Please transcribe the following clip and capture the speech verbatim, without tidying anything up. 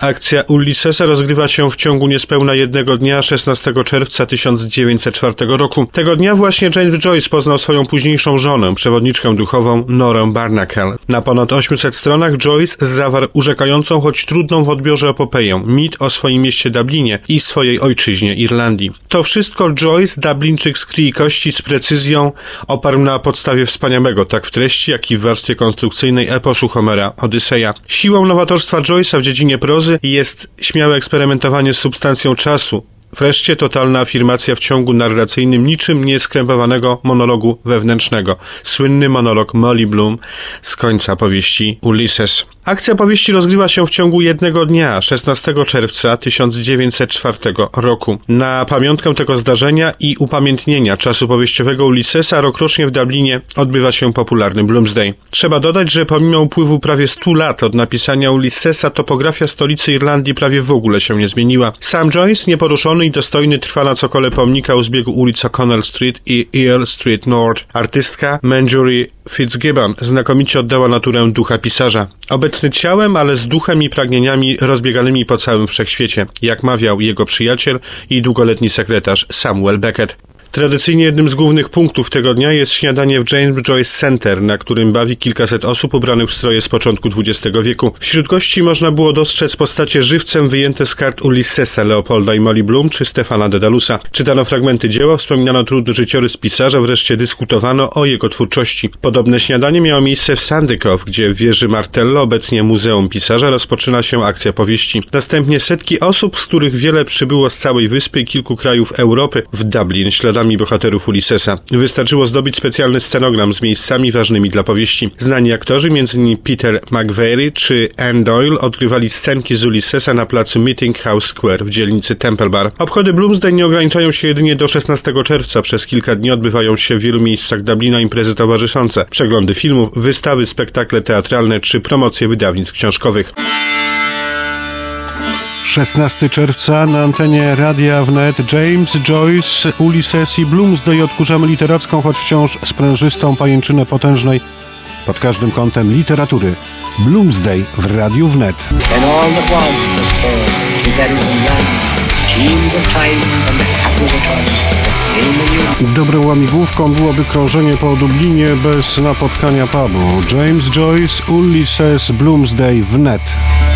Akcja Ulyssesa rozgrywa się w ciągu niespełna jednego dnia, szesnastego czerwca tysiąc dziewięćset czwartego roku. Tego dnia właśnie James Joyce poznał swoją późniejszą żonę, przewodniczkę duchową Norę Barnacle. Na ponad osiemset stronach Joyce zawarł urzekającą, choć trudną w odbiorze epopeję, mit o swoim mieście Dublinie i swojej ojczyźnie Irlandii. To wszystko Joyce, Dublińczyk z krwi i kości, z precyzją oparł na podstawie wspaniałego, tak w treści, jak i w warstwie konstrukcyjnej eposu Homera, Odyseja. Siłą nowatorstwa Joyce'a w dziedzinie prozy jest śmiałe eksperymentowanie z substancją czasu. Wreszcie totalna afirmacja w ciągu narracyjnym niczym nieskrępowanego monologu wewnętrznego. Słynny monolog Molly Bloom z końca powieści Ulysses. Akcja powieści rozgrywa się w ciągu jednego dnia, szesnastego czerwca tysiąc dziewięćset czwartego roku. Na pamiątkę tego zdarzenia i upamiętnienia czasu powieściowego Ulyssesa rokrocznie w Dublinie odbywa się popularny Bloomsday. Trzeba dodać, że pomimo upływu prawie stu lat od napisania Ulyssesa, topografia stolicy Irlandii prawie w ogóle się nie zmieniła. Sam Joyce, nieporuszony i dostojny, trwa na cokole pomnika u zbiegu ulic O'Connell Street i Earl Street North. Artystka Marjorie Fitzgibbon znakomicie oddała naturę ducha pisarza. Obecny ciałem, ale z duchem i pragnieniami rozbieganymi po całym wszechświecie, jak mawiał jego przyjaciel i długoletni sekretarz Samuel Beckett. Tradycyjnie jednym z głównych punktów tego dnia jest śniadanie w James Joyce Center, na którym bawi kilkaset osób ubranych w stroje z początku dwudziestego wieku. Wśród gości można było dostrzec postacie żywcem wyjęte z kart Ulyssesa, Leopolda i Molly Bloom czy Stefana Dedalusa. Czytano fragmenty dzieła, wspominano trudny życiorys pisarza, wreszcie dyskutowano o jego twórczości. Podobne śniadanie miało miejsce w Sandykow, gdzie w wieży Martello, obecnie Muzeum Pisarza, rozpoczyna się akcja powieści. Następnie setki osób, z których wiele przybyło z całej wyspy i kilku krajów Europy, w Dublin śladami bohaterów Ulyssesa. Wystarczyło zdobyć specjalny scenogram z miejscami ważnymi dla powieści. Znani aktorzy, między innymi Peter McVeary czy Anne Doyle, odgrywali scenki z Ulyssesa na placu Meeting House Square w dzielnicy Temple Bar. Obchody Bloomsday nie ograniczają się jedynie do szesnastego czerwca. Przez kilka dni odbywają się w wielu miejscach Dublina imprezy towarzyszące, przeglądy filmów, wystawy, spektakle teatralne czy promocje wydawnictw książkowych. szesnastego czerwca na antenie Radia Wnet James Joyce, Ulysses i Bloomsday. Odkurzamy literacką, choć wciąż sprężystą pajęczynę potężnej pod każdym kątem literatury. Bloomsday w Radiu Wnet. Dobrą łamigłówką byłoby krążenie po Dublinie bez napotkania pubu. James Joyce, Ulysses, Bloomsday w Net.